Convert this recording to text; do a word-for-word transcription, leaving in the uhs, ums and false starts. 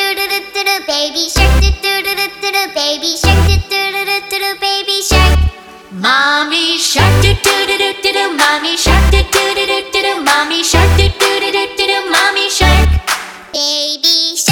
doo doo doo doo, baby shark doo doo doo doo doo, baby shark doo doo doo doo doo, baby shark. Mommy shark doo doo doo doo doo, mommy shark doo doo doo doo doo, mommy shark doo doo doo doo doo, mommy shark. Baby shark.